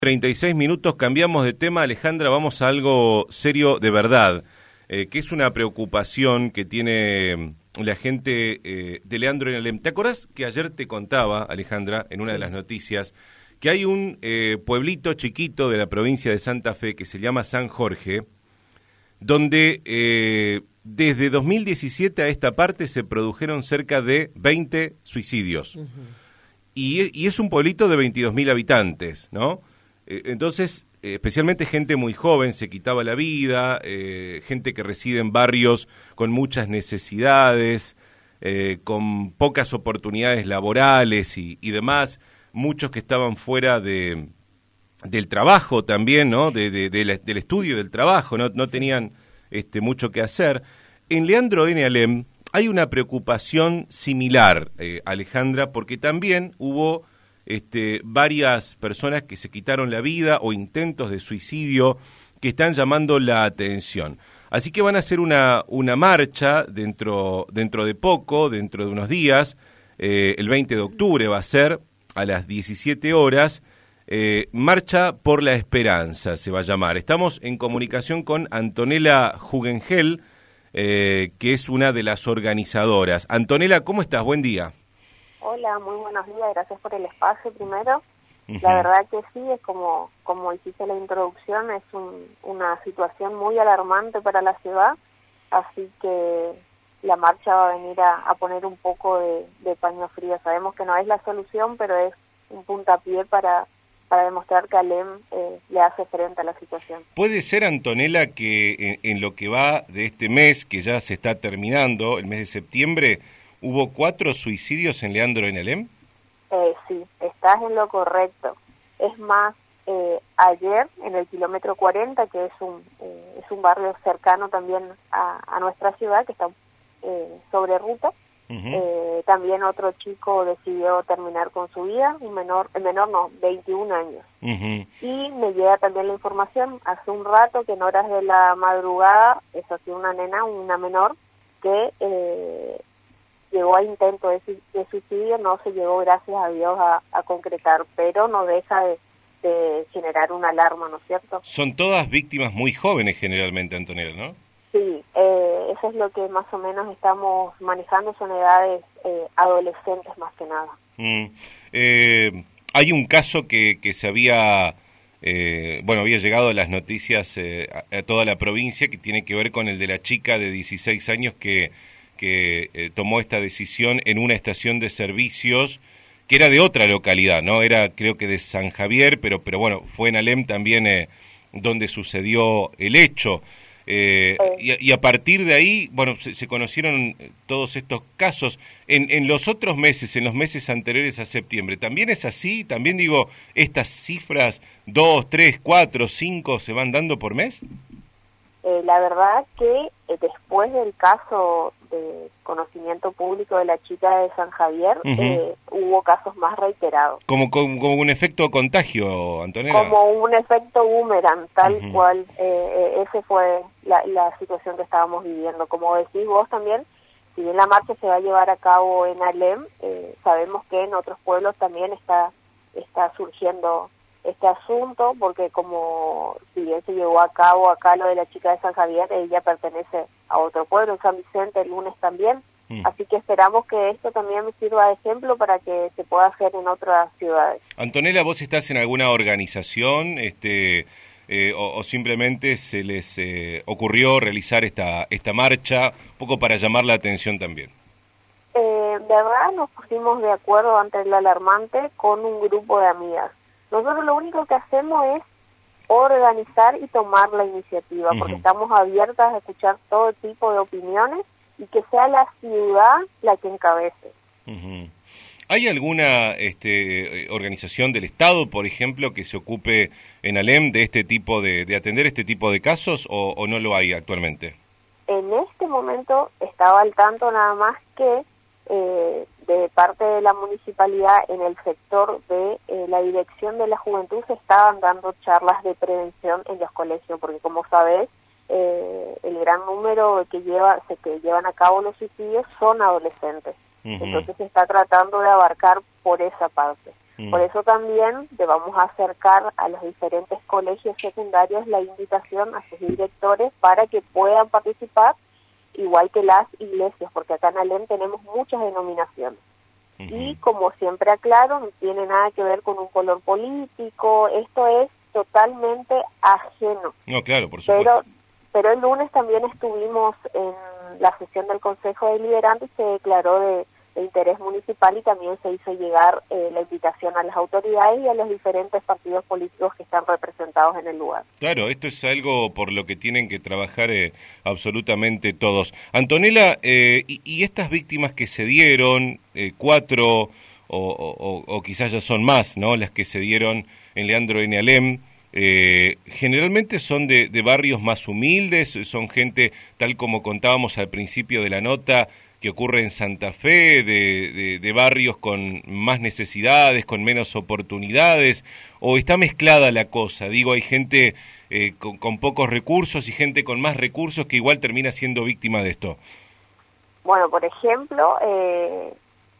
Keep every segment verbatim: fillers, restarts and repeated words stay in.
treinta y seis minutos, cambiamos de tema, Alejandra, vamos a algo serio de verdad, eh, que es una preocupación que tiene la gente eh, de Leandro en Alem. ¿Te acordás que ayer te contaba, Alejandra, en una sí. de las noticias, que hay un eh, pueblito chiquito de la provincia de Santa Fe que se llama San Jorge, donde eh, desde dos mil diecisiete a esta parte se produjeron cerca de veinte suicidios? Uh-huh. y, y es un pueblito de veintidós mil habitantes, ¿no? Entonces, especialmente gente muy joven se quitaba la vida, eh, gente que reside en barrios con muchas necesidades, eh, con pocas oportunidades laborales y, y demás, muchos que estaban fuera de del trabajo también, ¿no? De, de, de la, del estudio del trabajo, no, no tenían este, mucho que hacer. En Leandro en Alem hay una preocupación similar, eh, Alejandra, porque también hubo Este, varias personas que se quitaron la vida o intentos de suicidio que están llamando la atención. Así que van a hacer una, una marcha dentro, dentro de poco, dentro de unos días, eh, el veinte de octubre va a ser, a las diecisiete horas, eh, Marcha por la Esperanza se va a llamar. Estamos en comunicación con Antonella Jugenhel, eh, que es una de las organizadoras. Antonella, ¿cómo estás? Buen día. Hola, muy buenos días, gracias por el espacio primero. Uh-huh. La verdad que sí, es como como hiciste la introducción, es un, una situación muy alarmante para la ciudad, así que la marcha va a venir a, a poner un poco de, de paño frío. Sabemos que no es la solución, pero es un puntapié para, para demostrar que Alem eh, le hace frente a la situación. ¿Puede ser, Antonella, que en, en lo que va de este mes, que ya se está terminando, el mes de septiembre, ¿hubo cuatro suicidios en Leandro en Alem? Eh, sí, estás en lo correcto. Es más, eh, ayer en el kilómetro cuarenta, que es un eh, es un barrio cercano también a, a nuestra ciudad, que está eh, sobre ruta, uh-huh. eh, también otro chico decidió terminar con su vida, un menor, el menor no, veintiún años. Uh-huh. Y me llega también la información, hace un rato que en horas de la madrugada, eso sí, una nena, una menor, que Eh, llegó a intento de, de suicidio, no se llegó, gracias a Dios, a, a concretar, pero no deja de, de generar una alarma, ¿no es cierto? Son todas víctimas muy jóvenes generalmente, Antonella, ¿no? Sí, eh, eso es lo que más o menos estamos manejando, son edades eh, adolescentes más que nada. Mm. Eh, hay un caso que, que se había, eh, bueno, había llegado a las noticias eh, a, a toda la provincia, que tiene que ver con el de la chica de dieciséis años que que eh, tomó esta decisión en una estación de servicios que era de otra localidad, ¿no? Era, creo que de San Javier, pero pero bueno, fue en Alem también eh, donde sucedió el hecho. Eh, y, y a partir de ahí, bueno, se, se conocieron todos estos casos. En, en los otros meses, en los meses anteriores a septiembre, ¿también es así? ¿También, digo, estas cifras, dos, tres, cuatro, cinco, se van dando por mes? Eh, la verdad que eh, después del caso de conocimiento público de la chica de San Javier, uh-huh. eh, hubo casos más reiterados. Como, como, como un efecto contagio, Antonella. Como un efecto boomerang, tal uh-huh. cual. Eh, eh, ese fue la, la situación que estábamos viviendo. Como decís vos también, si bien la marcha se va a llevar a cabo en Alem, eh, sabemos que en otros pueblos también está, está surgiendo este asunto, porque como si bien se llevó a cabo acá lo de la chica de San Javier, ella pertenece a otro pueblo, en San Vicente, el lunes también, mm. así que esperamos que esto también sirva de ejemplo para que se pueda hacer en otras ciudades. Antonella, ¿vos estás en alguna organización este eh, o, o simplemente se les eh, ocurrió realizar esta esta marcha, un poco para llamar la atención también? Eh, de verdad nos pusimos de acuerdo ante el alarmante con un grupo de amigas. Nosotros lo único que hacemos es organizar y tomar la iniciativa, uh-huh. porque estamos abiertas a escuchar todo tipo de opiniones y que sea la ciudad la que encabece. Uh-huh. ¿Hay alguna este, organización del Estado, por ejemplo, que se ocupe en Alem de este tipo de, de atender este tipo de casos o, o no lo hay actualmente? En este momento estaba al tanto nada más que eh, de parte de la municipalidad en el sector de eh, la dirección de la juventud se estaban dando charlas de prevención en los colegios, porque como sabés, eh, el gran número que lleva se que llevan a cabo los suicidios son adolescentes. Uh-huh. Entonces se está tratando de abarcar por esa parte. Mm. Por eso también le vamos a acercar a los diferentes colegios secundarios la invitación a sus directores para que puedan participar, igual que las iglesias, porque acá en Alem tenemos muchas denominaciones. Uh-huh. Y como siempre aclaro, no tiene nada que ver con un color político, esto es totalmente ajeno. No, claro, por supuesto. Pero, pero el lunes también estuvimos en la sesión del Consejo Deliberante y se declaró de, de interés municipal y también se hizo llegar eh, la invitación a las autoridades y a los diferentes partidos políticos que están representados en el lugar. Claro, esto es algo por lo que tienen que trabajar eh, absolutamente todos. Antonella, eh, y, y estas víctimas que se dieron, eh, cuatro o, o, o quizás ya son más, ¿no?, las que se dieron en Leandro N. Alem, eh, generalmente son de, de barrios más humildes, son gente, tal como contábamos al principio de la nota, que ocurre en Santa Fe, de, de, de barrios con más necesidades, con menos oportunidades, o está mezclada la cosa. Digo, hay gente eh, con, con pocos recursos y gente con más recursos que igual termina siendo víctima de esto. Bueno, por ejemplo, eh,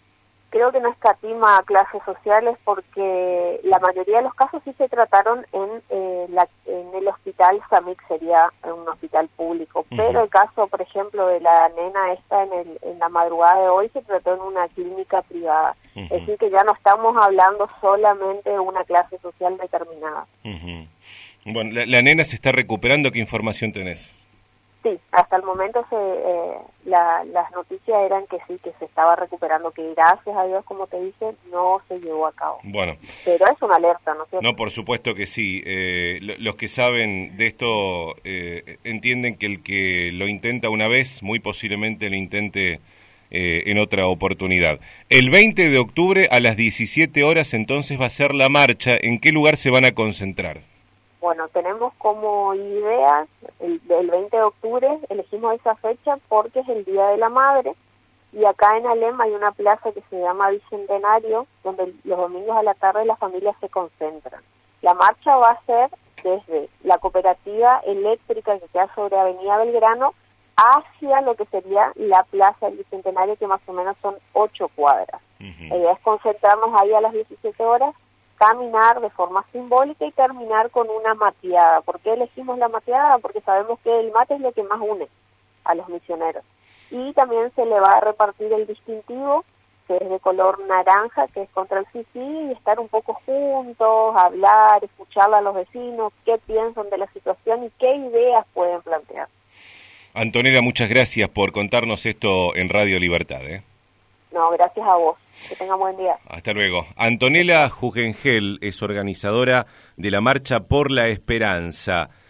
creo que no escatima clases sociales porque la mayoría de los casos sí se trataron en, eh, la, en el hospital SAMIC, sería un hospital público, uh-huh. Pero el caso, por ejemplo, de la nena esta en, el, en la madrugada de hoy se trató en una clínica privada. Uh-huh. Es decir, que ya no estamos hablando solamente de una clase social determinada. Uh-huh. Bueno, la, la nena se está recuperando, ¿qué información tenés? Sí, hasta el momento se, eh, la, las noticias eran que sí, que se estaba recuperando, que gracias a Dios, como te dije, no se llevó a cabo. Bueno. Pero es una alerta, ¿no es cierto? No, por supuesto que sí. Eh, los que saben de esto eh, entienden que el que lo intenta una vez, muy posiblemente lo intente eh, en otra oportunidad. El veinte de octubre a las diecisiete horas entonces va a ser la marcha. ¿En qué lugar se van a concentrar? Bueno, tenemos como idea el, el veinte de octubre, elegimos esa fecha porque es el Día de la Madre y acá en Alem hay una plaza que se llama Bicentenario, donde los domingos a la tarde las familias se concentran. La marcha va a ser desde la cooperativa eléctrica que queda sobre Avenida Belgrano hacia lo que sería la plaza del Bicentenario, que más o menos son ocho cuadras. Uh-huh. La idea es concentrarnos ahí a las diecisiete horas, caminar de forma simbólica y terminar con una mateada. ¿Por qué elegimos la mateada? Porque sabemos que el mate es lo que más une a los misioneros. Y también se le va a repartir el distintivo, que es de color naranja, que es contra el sisí, y estar un poco juntos, hablar, escuchar a los vecinos, qué piensan de la situación y qué ideas pueden plantear. Antonella, muchas gracias por contarnos esto en Radio Libertad, ¿eh? No, gracias a vos. Que tengan buen día. Hasta luego. Antonella Jugenhel es organizadora de la Marcha por la Esperanza.